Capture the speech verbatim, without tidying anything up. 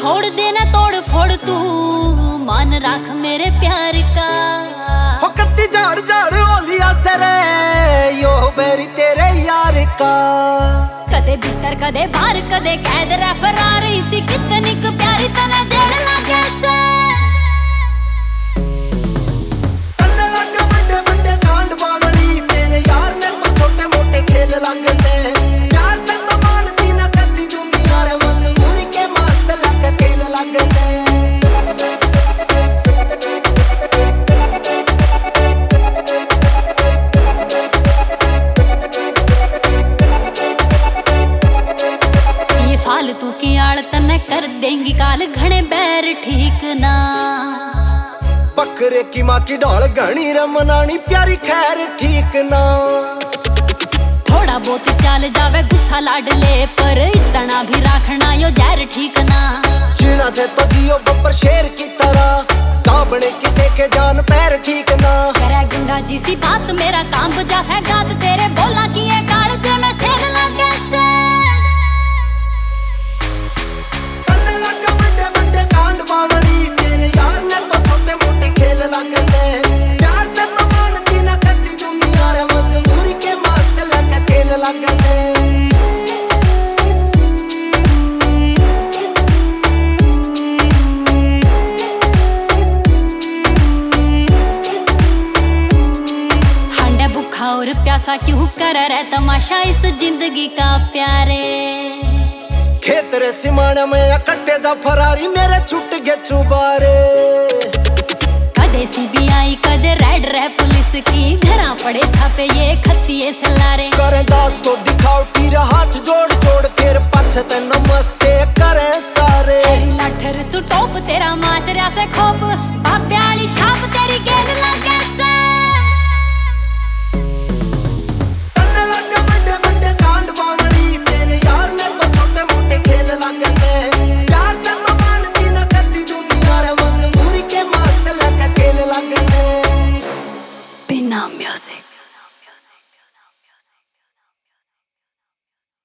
छोड़ देना तोड़ फोड़ तू मान राख मेरे प्यार का। हो कत्ती झाड़ झाड़ ओलिया सरे यो बेरी तेरे यार का। कदे भीतर कदे बाहर कदे कैद रे फरार इसी कितनी क प्यारी तना जेल लागे से। तन्ने लगे बड़े बड़े कांड बावली तेरे यार ने तो छोटे मोटे खेल लागे से। प्यार ते तो मानती ना करती दुनिया रे मजबूरी के मार से लगे तेल लागे से। फालतू की आड़ तने कर देंगी काल घने बैर ठीक ना। बकरे की माँ की ढोल घनी रमनानी प्यारी खैर ठीक ना। थोड़ा बहुत चाल जावे गुस्सा लाडले पर इतना भी राखना यो जहर ठीक ना। जीना से तो जियो बब्बर शेर की तरह दाबने किसे के जान पैर ठीक ना। करे गंगा जी सी बात मेरा काम बजा है गात तेरे बोला की ये काल जे मैं सेल लागे से। तेरे यार ने तो छोटे मोटे खेल लागे से। प्यार ते तो मानती ना करती दुनिया रे मजबूरी के मार से लगे तेल लागे से। हांडा भूखा और प्यासा क्यों कर रहे तमाशा इस जिंदगी का प्यारे। खेत रे सिमाने में या कट्टे जा फरारी मेरे छुट गए चुबारे। कदे सीबीआई कदे रेड रे पुलिस की घरा पड़े छापे ये खसिए सलारे। करे दास तो दिखाओ तीर हाथ जोड़ जोड़ फिर पाछे ते नमस्ते करे सा।